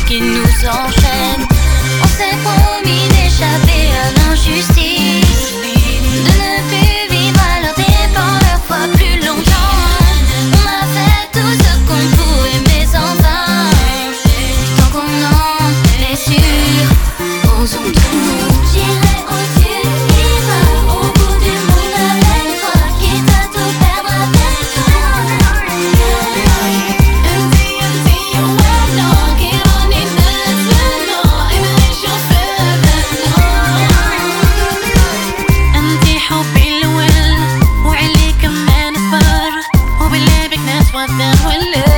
qui nous enchaîne. On s'est promis d'échapper à l'injustice, de ne plus vivre à leur dépens, leur foi plus longtemps. On a fait tout ce qu'on pouvait, mais enfin, tant qu'on en est sûr, osons tout. J'irai au-dessus, ira au bout du monde avec toi, quitte à tout perdre avec toi. انتي حبي الأول وعليك ما نصبر وبالله بك ناس وثان ولا